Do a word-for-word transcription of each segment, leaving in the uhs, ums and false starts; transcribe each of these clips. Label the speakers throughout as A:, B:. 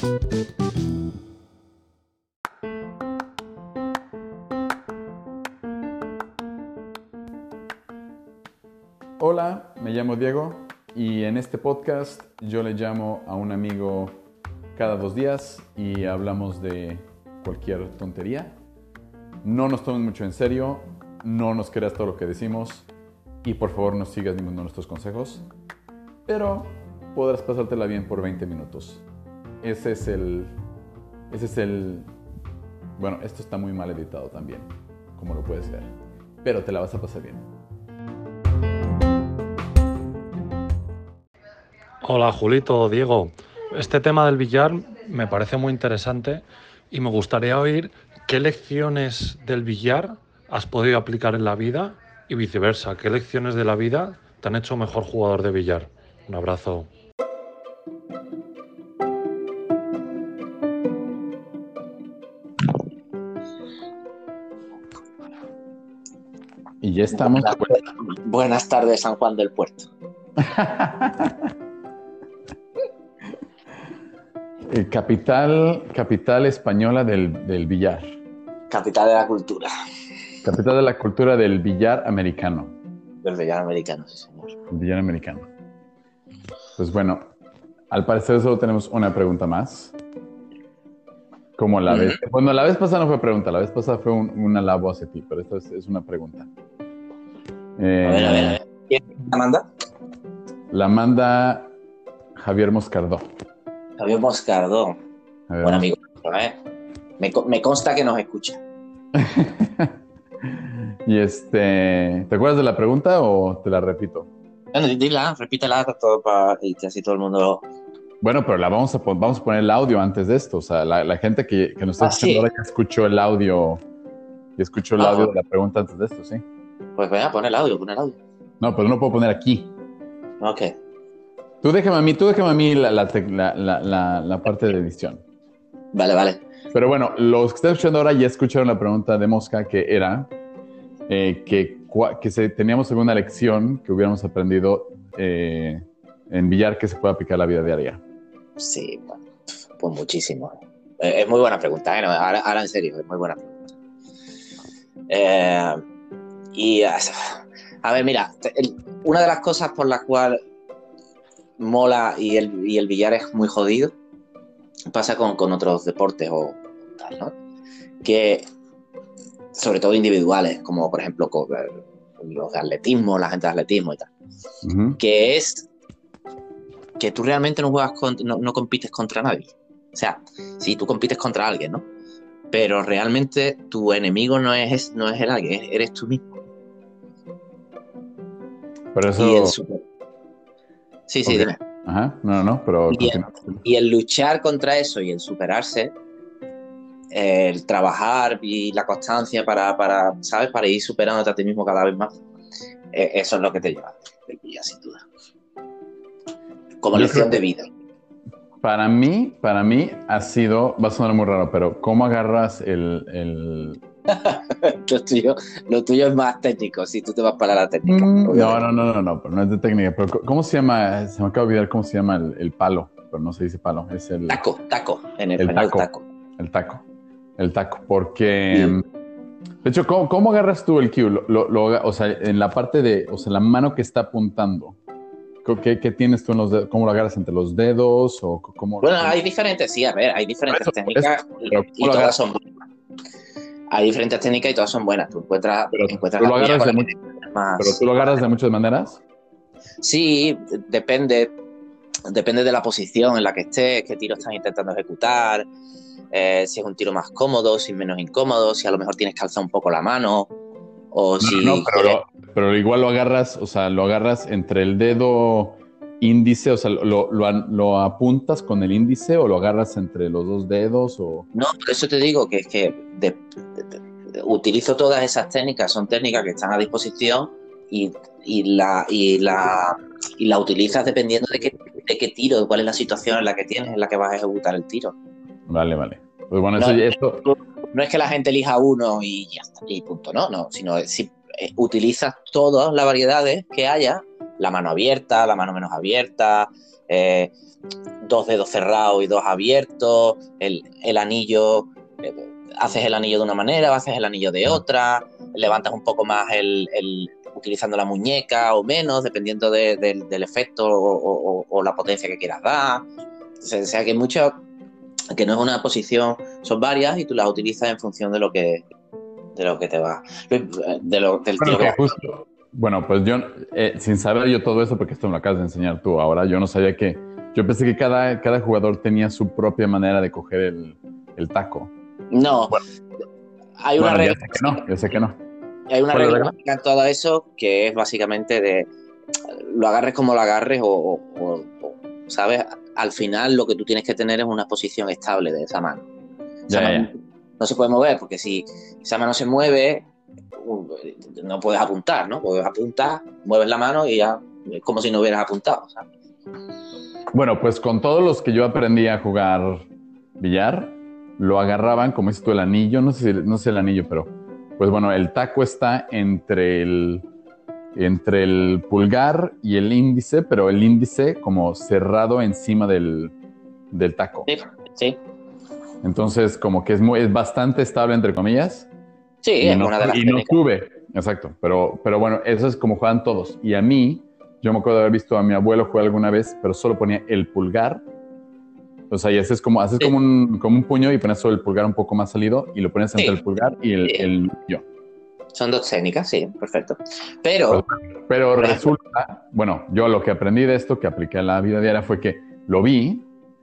A: Hola, me llamo Diego y en este podcast yo le llamo a un amigo cada dos días y hablamos de cualquier tontería. No nos tomes mucho en serio, no nos creas todo lo que decimos y por favor no sigas ninguno de nuestros consejos, pero podrás pasártela bien por veinte minutos. Ese es el... Ese es el... Bueno, esto está muy mal editado también, como lo puedes ver, pero te la vas a pasar bien.
B: Hola Julito, Diego. Este tema del billar me parece muy interesante y me gustaría oír qué lecciones del billar has podido aplicar en la vida y viceversa, qué lecciones de la vida te han hecho mejor jugador de billar. Un abrazo.
A: Y ya estamos.
C: Buenas, buenas tardes, San Juan del Puerto.
A: Capital, capital española del, del billar.
C: Capital de la cultura.
A: Capital de la cultura del billar americano.
C: Del billar americano, sí, señor.
A: El billar americano. Pues bueno, al parecer solo tenemos una pregunta más. Como la vez... Uh-huh. Bueno, la vez pasada no fue pregunta, la vez pasada fue un, un alabo hacia ti, pero esta es, es una pregunta.
C: Eh, a ver, a ver, a ver. ¿Quién la manda?
A: La manda Javier Moscardó.
C: Javier Moscardó. Buen amigo. ¿eh? Me, me consta que nos escucha.
A: Y este... ¿Te acuerdas de la pregunta o te la repito?
C: Bueno, dila, repítela todo para que así todo el mundo...
A: Bueno, pero la vamos a, vamos a poner el audio antes de esto. O sea, la, la gente que, que nos está
C: ah,
A: escuchando
C: ¿sí?
A: ahora que escuchó el audio, que escuchó el
C: ah,
A: audio
C: bueno.
A: de la pregunta antes de esto, ¿sí?
C: Pues venga, pon el audio, pon el audio.
A: No, pero no puedo poner aquí.
C: Ok.
A: Tú déjame a mí, tú déjame a mí la, la, la, la, la, la parte de edición.
C: Vale, vale.
A: Pero bueno, los que están escuchando ahora ya escucharon la pregunta de Mosca, que era eh, que, que se, teníamos alguna lección que hubiéramos aprendido eh, en billar que se pueda aplicar a la vida diaria.
C: Sí, bueno, pues muchísimo. Eh, es muy buena pregunta, ¿eh? No, ahora, ahora en serio, es muy buena pregunta. Eh, y a ver, mira, el, una de las cosas por las cuales mola y el, y el billar es muy jodido pasa con, con otros deportes o tal, ¿no? Que sobre todo individuales, como por ejemplo con, los de atletismo, la gente de atletismo y tal, uh-huh. que es que tú realmente no juegas con, no, no compites contra nadie. O sea, sí, tú compites contra alguien, ¿no? Pero realmente tu enemigo no es, no es el alguien, eres tú mismo.
A: Por eso...
C: Y el super... Sí, sí, okay. Dime.
A: Ajá, no, no, no, pero...
C: Y el, y el luchar contra eso y el superarse, el trabajar y la constancia para, para ¿sabes? Para ir superándote a ti mismo cada vez más, eso es lo que te lleva del billar, sin duda. Como Yo lección de vida.
A: Para mí, para mí ha sido, va a sonar muy raro, pero ¿cómo agarras el...? el...
C: lo, tuyo, lo tuyo es más técnico, si tú te vas para la técnica.
A: Mm, no, no, no, no, no, pero no es de técnica. Pero ¿cómo se llama? Se me acaba de olvidar cómo se llama el, el palo, pero no se dice palo, es el...
C: Taco, taco, en el,
A: el
C: español,
A: taco,
C: taco.
A: El taco, el taco, porque... Sí. De hecho, ¿cómo, cómo agarras tú el cue? Lo, lo, lo, o sea, en la parte de, o sea, la mano que está apuntando. ¿Qué, ¿Qué tienes tú en los dedos? ¿Cómo lo agarras entre los dedos? O cómo,
C: bueno,
A: cómo...
C: hay diferentes, sí, a ver, hay diferentes
A: eso,
C: técnicas
A: eso,
C: y todas son buenas. Hay diferentes técnicas y todas son buenas. Tú encuentras,
A: pero
C: encuentras
A: tú lo agarras de
C: la
A: mucho,
C: más...
A: pero tú lo agarras de muchas maneras.
C: Sí, depende, depende de la posición en la que estés, qué tiro estás intentando ejecutar, eh, si es un tiro más cómodo, si es menos incómodo, si a lo mejor tienes que alzar un poco la mano. O
A: no,
C: si
A: no, pero, lo, pero igual lo agarras, o sea, lo agarras entre el dedo índice, o sea, lo, lo, lo apuntas con el índice o lo agarras entre los dos dedos o...
C: No, por eso te digo que es que de, de, de, de, utilizo todas esas técnicas, son técnicas que están a disposición y, y, la, y, la, y la utilizas dependiendo de qué, de qué tiro, de cuál es la situación en la que tienes, en la que vas a ejecutar el tiro.
A: Vale, vale. Pues bueno,
C: no,
A: eso, eso...
C: no es que la gente elija uno y ya está, y punto, no, no, sino si eh, utilizas todas las variedades que haya, la mano abierta, la mano menos abierta, eh, dos dedos cerrados y dos abiertos, el, el anillo, eh, haces el anillo de una manera, haces el anillo de otra, levantas un poco más el, el utilizando la muñeca o menos, dependiendo de, de, del efecto o, o, o la potencia que quieras dar. O sea que hay muchas, que no es una posición, son varias y tú las utilizas en función de lo que, de lo que te va, de lo, del
A: Bueno,
C: tiro que
A: que
C: vas.
A: justo, bueno, pues yo, eh, sin saber yo todo eso, porque esto me lo acabas de enseñar tú ahora, yo no sabía que, yo pensé que cada, cada jugador tenía su propia manera de coger el, el taco.
C: No,
A: Bueno,
C: hay una
A: bueno, ya
C: regla.
A: sé que no, ya sé que no.
C: Hay una
A: ¿Cuál es la
C: regla
A: regla?
C: en todo eso que es básicamente de lo agarres como lo agarres o, o, o, o, ¿sabes? Al final lo que tú tienes que tener es una posición estable de esa mano. Esa
A: Ya, ya,
C: mano
A: ya.
C: no se puede mover porque si esa mano se mueve no puedes apuntar, ¿no? Puedes apuntar, mueves la mano y ya es como si no hubieras apuntado, ¿sabes?
A: Bueno, pues con todos los que yo aprendí a jugar billar, lo agarraban, como dices tú, el anillo, no sé, si, no sé el anillo, pero pues bueno, el taco está entre el, entre el pulgar y el índice, pero el índice como cerrado encima del, del taco.
C: Sí, sí.
A: Entonces, como que es, muy, es bastante estable, entre comillas,
C: Sí,
A: y
C: es
A: no,
C: una de las
A: y no
C: técnicas.
A: sube. Exacto, pero, pero bueno, eso es como juegan todos. Y a mí, yo me acuerdo de haber visto a mi abuelo jugar alguna vez, pero solo ponía el pulgar. O sea, y haces como, haces
C: Sí,
A: como, un, como un puño y pones solo el pulgar un poco más salido y lo pones entre
C: sí,
A: el pulgar y el,
C: sí.
A: el yo.
C: Son dos técnicas, sí, perfecto.
A: Pues,
C: Pero,
A: pero
C: por ejemplo,
A: resulta, bueno, yo lo que aprendí de esto, que apliqué a la vida diaria, fue que lo vi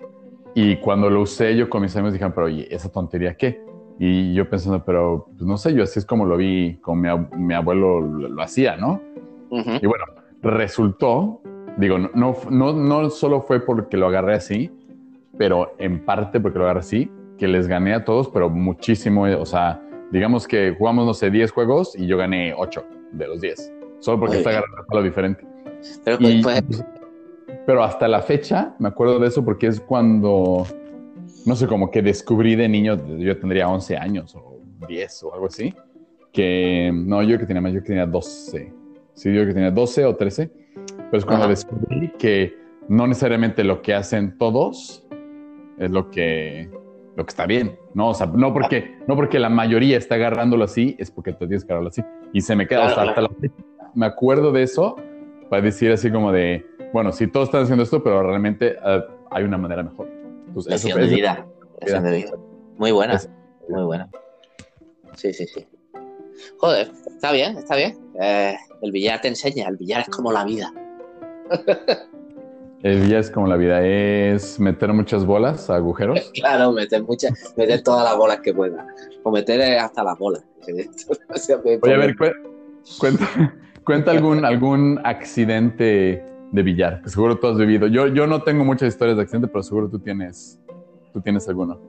A: y cuando lo usé yo con mis amigos dijeron, pero oye, ¿esa tontería qué? Y yo pensando, pero pues, no sé, yo así es como lo vi, con mi, ab- mi abuelo lo, lo hacía, ¿no?
C: uh-huh.
A: Y bueno, resultó, digo, no, no, no, no solo fue porque lo agarré así, pero en parte porque lo agarré así, que les gané a todos, pero muchísimo, o sea, digamos que jugamos, no sé, diez juegos y yo gané ocho de los diez, solo porque
C: Muy
A: está
C: bien.
A: agarrando algo diferente.
C: Pero pues,
A: Y,
C: pues
A: pero hasta la fecha me acuerdo de eso porque es cuando, no sé, como que descubrí de niño, yo tendría once años o diez o algo así, que, no, yo que tenía más, yo que tenía doce, sí, yo que tenía doce o trece, pero es cuando
C: ajá.
A: descubrí que no necesariamente lo que hacen todos es lo que, lo que está bien, ¿no? O sea, no porque, no porque la mayoría está agarrándolo así, es porque tú tienes que agarrarlo así. Y se me queda,
C: Claro,
A: o sea, hasta
C: claro.
A: la fecha, me acuerdo de eso para decir así como de, bueno, sí, todos están haciendo esto, pero realmente uh, hay una manera mejor. Entonces, eso
C: Lección
A: fue,
C: de
A: eso,
C: vida. Lección de vida. Muy buena,
A: eso,
C: muy buena. Sí, sí, sí. Joder, está bien, está bien. Eh, el billar te enseña, el billar es como la vida.
A: el día es como la vida, es meter muchas bolas, agujeros.
C: Claro, meter muchas, meter todas las bolas que puedas. O meter hasta las bolas. O sea,
A: Oye, a ver,
C: por-
A: cu- cuenta, cuenta algún, algún accidente de billar, que seguro tú has vivido. Yo, yo no tengo muchas historias de accidente, pero seguro tú tienes, tú tienes alguno.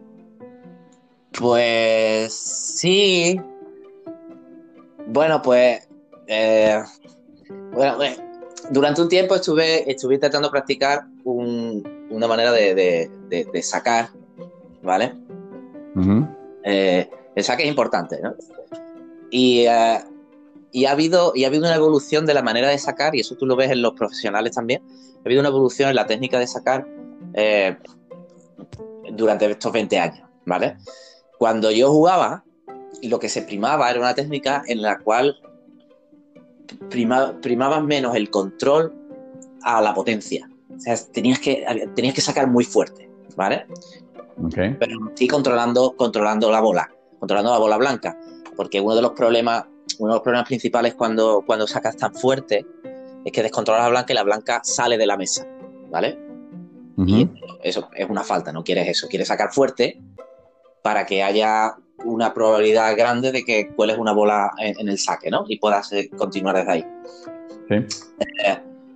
C: Pues sí. Bueno, pues eh, bueno, pues, durante un tiempo estuve, estuve intentando practicar un- una manera de, de- de- de sacar, ¿vale?
A: Uh-huh.
C: Eh, el saque es importante, ¿no? Y, eh, y, ha habido, y ha habido una evolución de la manera de sacar, y eso tú lo ves en los profesionales también, ha habido una evolución en la técnica de sacar eh, durante estos veinte años, ¿vale? Cuando yo jugaba, lo que se primaba era una técnica en la cual prima, primaba menos el control a la potencia. O sea, tenías que, tenías que sacar muy fuerte, ¿vale?
A: Okay.
C: Pero sí controlando, controlando la bola, controlando la bola blanca. Porque uno de los problemas, uno de los problemas principales cuando, cuando sacas tan fuerte es que descontrolas la blanca y la blanca sale de la mesa, ¿vale?
A: Uh-huh.
C: Y eso es una falta, no quieres eso. Quieres sacar fuerte para que haya una probabilidad grande de que cueles una bola en, en el saque, ¿no? Y puedas eh, continuar desde ahí.
A: Sí.
C: Eh,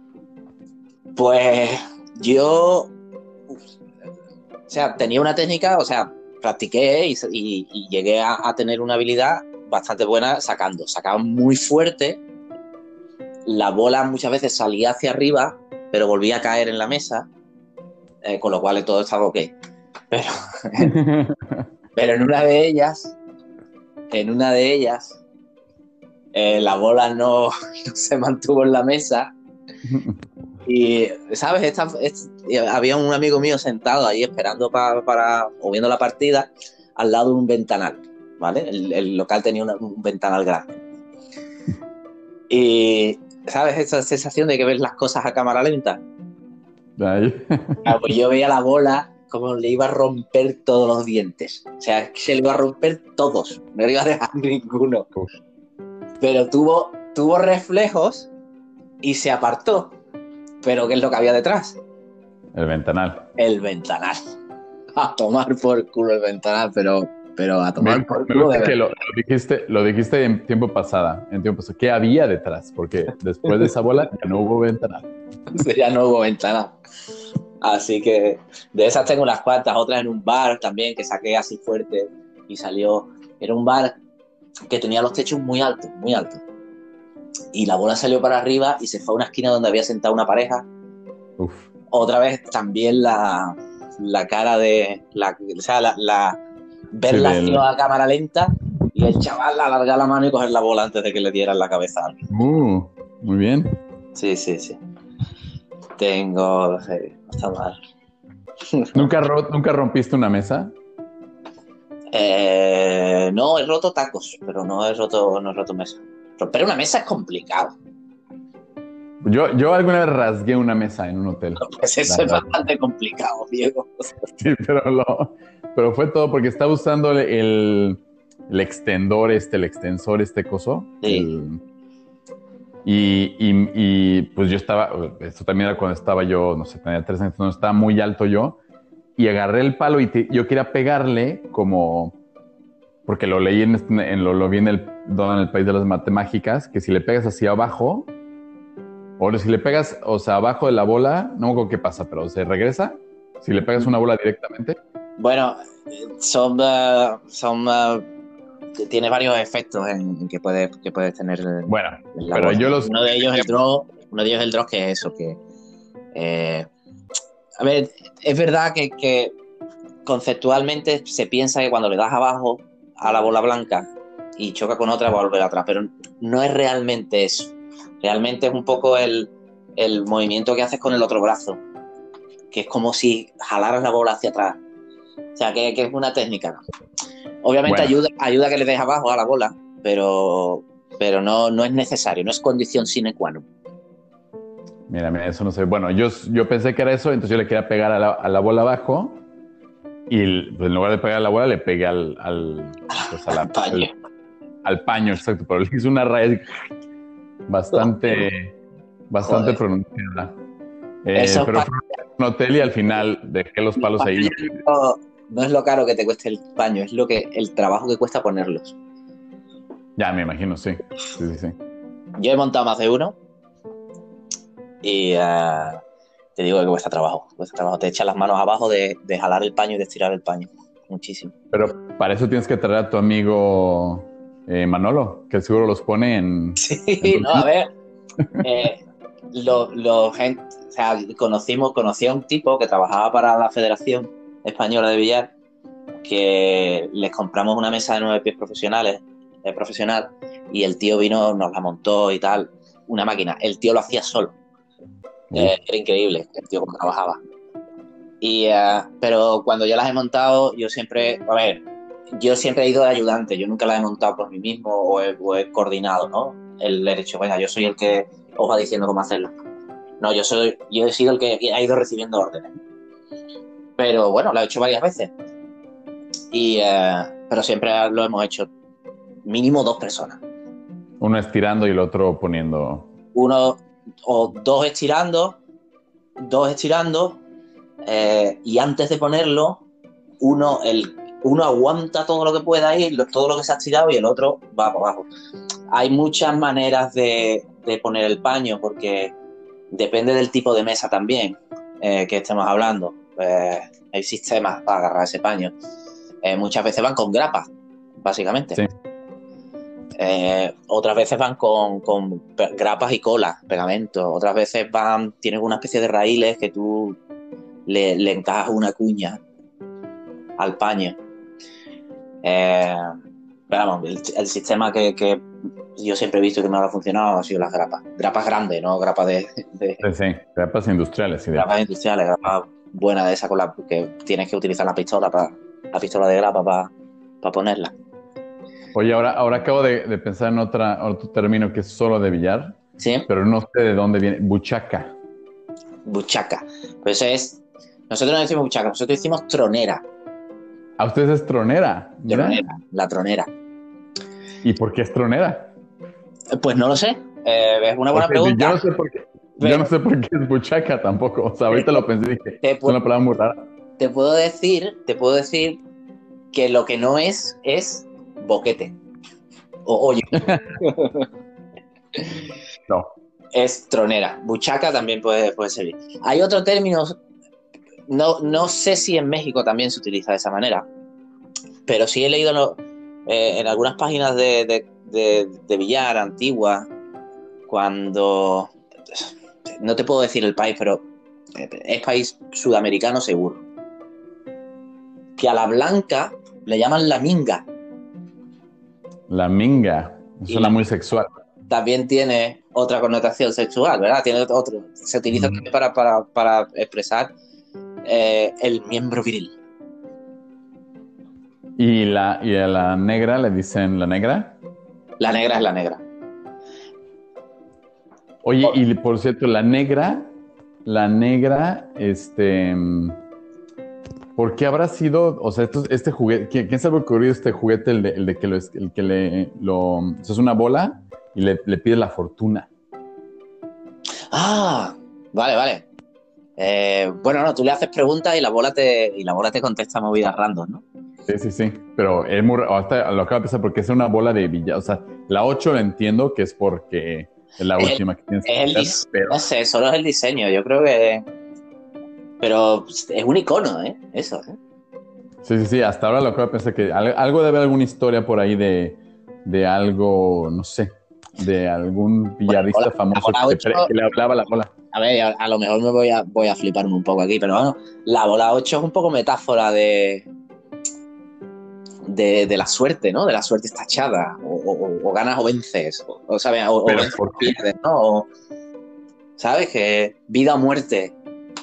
C: pues yo, o sea, tenía una técnica, o sea, practiqué y, y, y llegué a, a tener una habilidad bastante buena sacando. Sacaba muy fuerte, la bola muchas veces salía hacia arriba, pero volvía a caer en la mesa, eh, con lo cual todo estaba ok. Pero, pero en una de ellas, en una de ellas, eh, la bola no, no se mantuvo en la mesa Y, ¿sabes? Esta, es, había un amigo mío sentado ahí esperando pa, para, o viendo la partida, al lado de un ventanal, ¿vale? El, el local tenía una, un ventanal grande. Y, ¿sabes? Esa sensación de que ves las cosas a cámara lenta.
A: Ahí.
C: Ah, pues yo veía la bola como le iba a romper todos los dientes. O sea, es que se le iba a romper todos. No le iba a dejar ninguno. Pero tuvo, tuvo reflejos y se apartó. ¿Pero qué es lo que había detrás?
A: El ventanal.
C: El ventanal. A tomar por culo el ventanal, pero, pero a tomar
A: Me,
C: por
A: me
C: culo
A: gusta
C: de
A: que
C: verdad.
A: lo, lo dijiste, lo dijiste en tiempo pasada, en tiempo pasado. ¿Qué había detrás? Porque después de esa bola ya no hubo ventanal.
C: Ya no hubo ventanal. Así que de esas tengo unas cuantas, otras en un bar también que saqué así fuerte y salió. Era un bar que tenía los techos muy altos, muy altos. Y la bola salió para arriba y se fue a una esquina donde había sentado una pareja.
A: Uf.
C: Otra vez también la, la cara de... La, o sea, la, la verla
A: Sí,
C: así
A: del-
C: a cámara lenta y el chaval alargar la mano y coger la bola antes de que le dieran la cabeza a alguien.
A: Uh, muy bien.
C: Sí, sí, sí. Tengo... Sí, no está mal.
A: ¿Nunca, ro- ¿Nunca rompiste una mesa?
C: Eh, no, he roto tacos, pero no he roto, no he roto mesa. Romper una mesa es complicado.
A: Yo, yo alguna vez rasgué una mesa en un hotel.
C: Pues eso
A: La
C: es
A: verdad.
C: bastante complicado, Diego.
A: Sí, pero, lo- pero fue todo porque estaba usando el, el extendor, este, el extensor, este coso.
C: Sí.
A: El- y, y- y, pues yo estaba, esto también era cuando estaba yo, no sé, tenía tres años, no estaba muy alto yo. Y agarré el palo y te- yo quería pegarle como, porque lo leí en, este- en lo, lo vi en el, en el País de las Matemáticas, que si le pegas hacia abajo, o si le pegas, o sea, abajo de la bola, no me acuerdo qué pasa, pero se regresa. Si le pegas una bola directamente.
C: Bueno, son, uh, son uh, tiene varios efectos en, en que puedes que puedes tener en,
A: Bueno,
C: en la
A: pero
C: bola.
A: yo los...
C: Uno de ellos es el draw, uno de ellos es el draw, que es eso, que eh, a ver, es verdad que, que conceptualmente se piensa que cuando le das abajo a la bola blanca y choca con otra va a volver atrás, pero no es realmente eso. Realmente es un poco el, el movimiento que haces con el otro brazo, que es como si jalaras la bola hacia atrás. O sea, que, que es una técnica, ¿no? Obviamente
A: Bueno.
C: ayuda, ayuda a que le des abajo a la bola, pero, pero no, no es necesario, no es condición sine qua non.
A: Mira, mira, eso no sé. Bueno, yo, yo pensé que era eso, entonces yo le quería pegar a la, a la bola abajo y pues, en lugar de pegar a la bola le pegué al, al, pues, a la-
C: Al paño.
A: al, al paño, exacto, pero le hice una raya bastante, bastante
C: Joder.
A: pronunciada. Eh,
C: Eso
A: pero
C: pa-
A: fue un hotel y al final dejé los palos ahí.
C: no, no es lo caro que te cueste el paño, es lo que el trabajo que cuesta ponerlos.
A: Ya, me imagino, sí. Sí, sí, sí.
C: Yo he montado más de uno y uh, te digo que cuesta trabajo, cuesta trabajo. Te echas las manos abajo de, de jalar el paño y de estirar el paño. Muchísimo.
A: Pero para eso tienes que traer a tu amigo eh, Manolo, que seguro los pone en...
C: Sí,
A: en
C: no, a ver. Eh, lo, lo gente, o sea, conocimos, conocí a un tipo que trabajaba para la Federación Española de Billar, que les compramos una mesa de nueve pies profesionales, eh, profesional, y el tío vino, nos la montó y tal, una máquina. El tío lo hacía solo. Eh, era increíble el tío cómo trabajaba. Y, uh, pero cuando yo las he montado, yo siempre, a ver, yo siempre he ido de ayudante, yo nunca las he montado por mí mismo o he, o he coordinado, ¿no? El derecho, venga, yo soy el que os va diciendo cómo hacerlo. No, yo soy, yo he sido el que ha ido recibiendo órdenes. Pero bueno, lo he hecho varias veces. Y, uh, pero siempre lo hemos hecho mínimo dos personas.
A: Uno estirando y el otro poniendo...
C: Uno o dos estirando, dos estirando, eh, y antes de ponerlo, uno, el, uno aguanta todo lo que pueda ir, todo lo que se ha estirado, y el otro va para abajo. Hay muchas maneras de, de poner el paño, porque depende del tipo de mesa también eh, que estemos hablando. Eh, hay sistemas para agarrar ese paño. Eh, muchas veces van con grapas, básicamente.
A: Sí.
C: Eh, otras veces van con, con grapas y cola, pegamento. Otras veces van, tienen una especie de raíles que tú le, le encajas una cuña al paño. Eh, pero vamos, el, el sistema que, que yo siempre he visto que me ha funcionado, han sido las grapas. Grapas grandes, no grapas de, de
A: Sí, sí, grapas industriales. Sí, de-
C: grapas industriales, grapas buenas de esas con la que tienes que utilizar la pistola para la pistola de grapa para para ponerla.
A: Oye, ahora, ahora acabo de, de pensar en otra, otro término que es solo de billar,
C: ¿Sí?
A: pero no sé de dónde viene. Buchaca.
C: Buchaca. Pues es. Nosotros no decimos buchaca, nosotros decimos tronera.
A: ¿A ustedes es tronera? Mira.
C: Tronera, la tronera.
A: ¿Y por qué es tronera?
C: Pues no lo sé. Eh, es una buena
A: Porque
C: pregunta.
A: Yo no sé por qué.
C: Pero-
A: Yo no sé por qué es buchaca tampoco. O sea, ahorita lo pensé y dije,
C: Te
A: es
C: puedo-
A: una palabra muy rara.
C: Te puedo decir, te puedo decir que lo que no es es boquete. O hoyo.
A: No.
C: Es tronera. Buchaca también puede, puede servir. Hay otro término, no, no sé si en México también se utiliza de esa manera, pero sí he leído lo- eh, en algunas páginas de, de, de, de billar antigua, cuando, no te puedo decir el país, pero es país sudamericano seguro, que a la blanca le llaman la minga.
A: La minga.
C: Y
A: Suena
C: la-
A: muy sexual.
C: También tiene otra connotación sexual, ¿verdad? Tiene otro, se utiliza
A: Mm.
C: también para, para, para expresar eh, el miembro viril.
A: Y, la, y a la negra le dicen la negra.
C: La negra es la negra.
A: Oye, y por cierto, la negra, la negra, este, mm, ¿por qué habrá sido, o sea, esto- este juguete, ¿quién, quién se le ha ocurrido este juguete, el de, el de que lo, es- el que le, lo, o sea, es una bola y le, le pide la fortuna?
C: Ah, vale, vale. Eh, bueno, no, tú le haces preguntas y la bola te, y la bola te contesta movidas random, ¿no?
A: Sí, sí, sí, pero es muy, hasta lo acabo de pensar porque es una bola de billar, o sea, la ocho lo entiendo que es porque es la
C: Es el-
A: última que tienes
C: Es
A: que
C: el
A: hacer,
C: dis-
A: pero
C: No sé, solo es el diseño. Yo creo que. Pero es un icono, ¿eh? Eso, ¿eh?
A: sí, sí, sí, hasta ahora lo acabo de pensar que al- algo debe haber alguna historia por ahí de, de algo, no sé, de algún billarista
C: bola-
A: famoso
C: la bola
A: que, pre-
C: ocho-
A: que le hablaba la bola.
C: A ver, a, a lo mejor me voy a, voy a fliparme un poco aquí, pero bueno, la bola ocho es un poco metáfora de. De, de la suerte, ¿no? De la suerte estachada. O, o- o ganas o vences. O, o, ¿sabes? O, o
A: Pero
C: vences
A: ¿por
C: o pierdes, ¿no? O, ¿sabes? Que vida o muerte.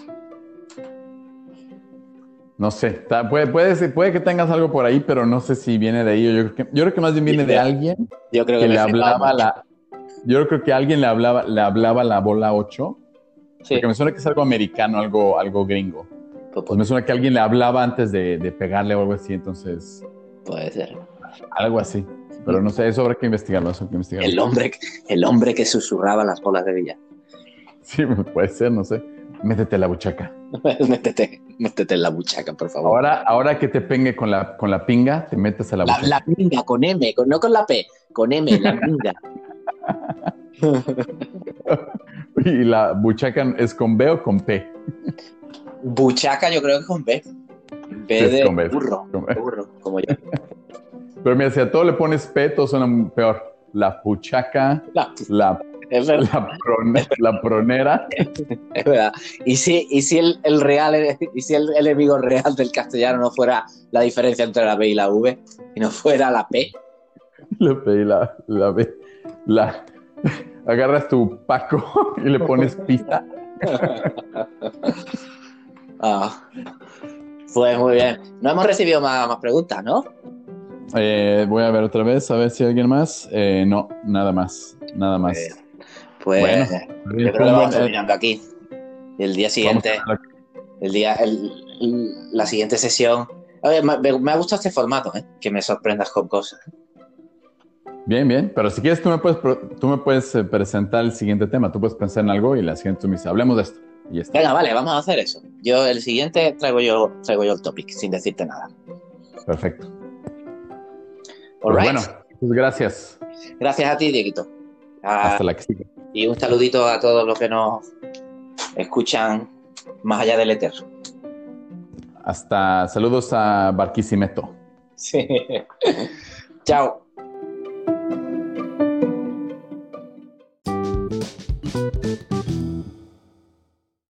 A: No sé, ta- puede, puede, ser- puede que tengas algo por ahí, pero no sé si viene de ahí. Yo creo que, yo creo que más bien viene de alguien
C: Yo creo que
A: que
C: me
A: le
C: he flipado
A: hablaba
C: mucho.
A: la. Yo creo que alguien le hablaba, le hablaba la bola ocho,
C: Sí,
A: porque me suena que es algo americano, algo, algo gringo.
C: pues,
A: Pues me suena que alguien le hablaba antes de, de pegarle o algo así, entonces,
C: puede ser.
A: algo así. Pero no sé, eso habrá que investigarlo, eso hay que investigarlo.
C: El hombre, el hombre que susurraba las bolas de billar.
A: Sí, puede ser, no sé. Métete la buchaca.
C: métete, métete en la buchaca, por favor.
A: Ahora, ahora que te pegue con la, con la pinga, te metes a la
C: La,
A: buchaca.
C: la minga, con M, con- no con la P, con M, la minga.
A: Y la buchaca es con B o con P.
C: Buchaca yo creo que con B. B
A: Sí, es
C: de
A: con B,
C: burro,
A: con B.
C: burro, como yo.
A: Pero mira, si a todo le pones P, todo suena peor. La buchaca,
C: La-
A: la,
C: es verdad,
A: la, prone- la pronera.
C: es verdad. Y si, y si el, el real, y si el, el enemigo real del castellano no fuera la diferencia entre la B y la V, y no fuera la P.
A: La P y la, la B. La, agarras tu Paco y le pones pizza.
C: Ah, pues muy bien. No hemos recibido más, más preguntas, ¿no?
A: Eh, voy a ver otra vez, a ver si hay alguien más. Eh, no, nada más, nada más.
C: Pues
A: Bueno,
C: yo creo que
A: fue un
C: vamos
A: buen-
C: terminando aquí. Y el día siguiente,
A: Vamos a-
C: el día, el- el- la siguiente sesión. A ver, me, me ha gustado este formato, ¿eh? Que me sorprendas con cosas.
A: Bien, bien. Pero si quieres, tú me puedes, pro- tú me puedes eh, presentar el siguiente tema. Tú puedes pensar en algo y la siguiente tú me dices, hablemos de esto. Y ya está.
C: Venga, vale, vamos a hacer eso. Yo el siguiente traigo yo, traigo yo el topic, sin decirte nada.
A: Perfecto.
C: All
A: Pues
C: right.
A: bueno, pues gracias.
C: Gracias a ti, Dieguito. Ah,
A: Hasta la que siga.
C: y un saludito a todos los que nos escuchan más allá del éter.
A: Hasta saludos a Barquisimeto.
C: Sí. Chao.